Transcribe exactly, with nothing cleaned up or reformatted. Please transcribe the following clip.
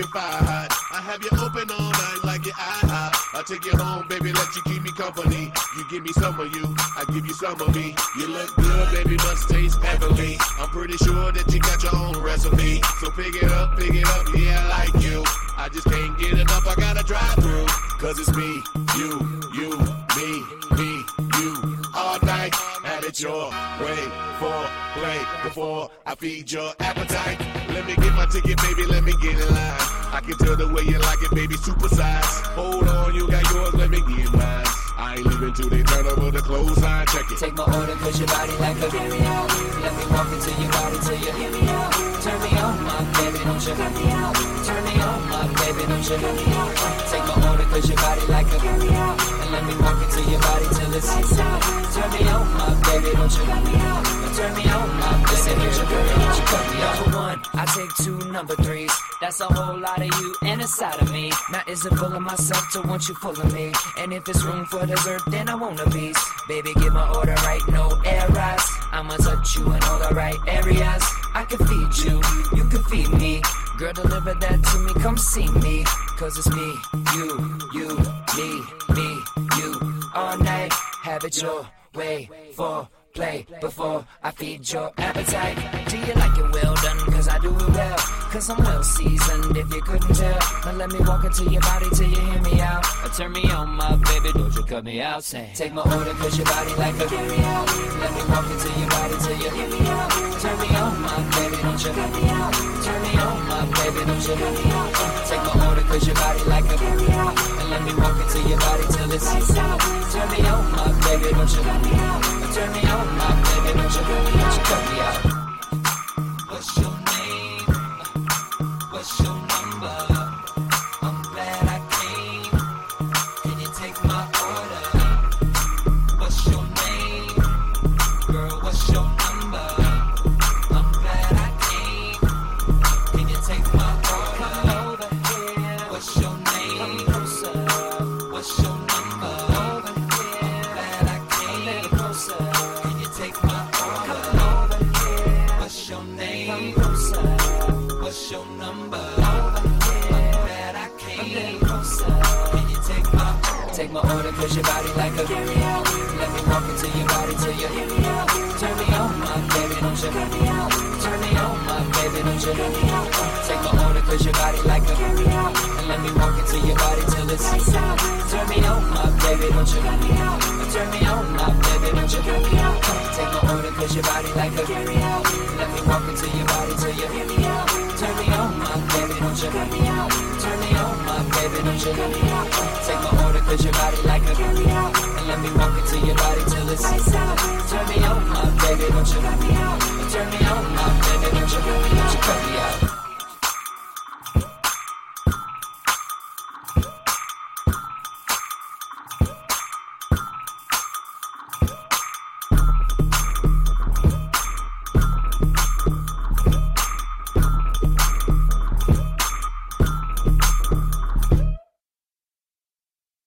fire hot. I have you open all night like your IHOP. I'll take you home, baby, let you keep me company. You give me some of you, I give you some of me. You look good, baby, must taste heavenly. I'm pretty sure that you got your own recipe. So pick it up, pick it up, yeah, I like you. I just can't get enough, I gotta drive through. Cause it's me, you, you, me, me, you. All night, have it your way. For play before I feed your appetite. Let me get my ticket, baby, let me get in line. I can tell the way you like it, baby, super size. Hold on, you got yours, let me get mine. I ain't leaving till they turn over the clothesline, check it. Take my order, cause your body like a carry out. Let me walk into your body till you hear me out. Turn me on, my baby, don't you cut me out. Turn me on, my baby, don't you cut me out. Take my order, cause your body like a carry out. And let me walk into your body till it's lights out. Turn me on, my baby, don't you cut me out. Turn me on, my baby, don't you cut me out. You cut me out. Number one, I take two number threes. That's a whole lot of you and inside of me. Now is it full of myself to want you full of me? And if it's room for dessert, then I want a piece. Baby, get my order right, no errors. I'ma touch you in all the right areas. I can feed you, you can feed me. Girl, deliver that to me, come see me. Cause it's me, you, you, me, me, you. All night, have it your way. For play before I feed your appetite. Do you like it well done? Cause I do it well. Cause I'm well seasoned if you couldn't tell. Now let me walk into your body till you hear me out. Or turn me on, my baby, don't you cut me out. Say, take my order cause your body like a carry out. Let me walk into your body till you hear me out. Turn me on, my baby, don't you cut me out. Turn me on, my baby, don't you cut me out. Take my order cause your body like a carry out. And let me walk into your body till it's lights out. Turn me on, my baby, don't you cut me out. Turn me on, my baby, don't you cut me out. You cut me out. What's your name? What's your number? I'm glad I came. Can you take my order? What's your name? Girl, what's your number? I'm glad I came. Can you take my order? Come over here. What's your name? Come closer. What's your number? Over here. I'm glad I came. A little closer. Can you take my order? Come over here. What's your name? Come closer. What's your number? Over here. I'm glad I came. A little closer. Can you take my order? Take my order cause your body like a carry out. Let me walk into your body till you hear me out. Turn me on, my baby, don't you cut me out. Turn me on, my baby, don't you cut me out. Take my order cause your body like a carry out. And let me walk into your body till it's lights out. Turn me on, my baby, don't you cut me out. Turn me on, my baby, don't you cut me out. Take my order cause your body like a carry out. Let me walk into your body till you hear me out. Turn me on, my baby, don't you cut me out. Turn me on, my baby, don't you cut me out. Take my order cause your body like a carry out. And let me walk into your body till it's lights out. Turn me on, my baby, don't you cut me out. Turn me on, my baby, don't you cut me out. You cut me out.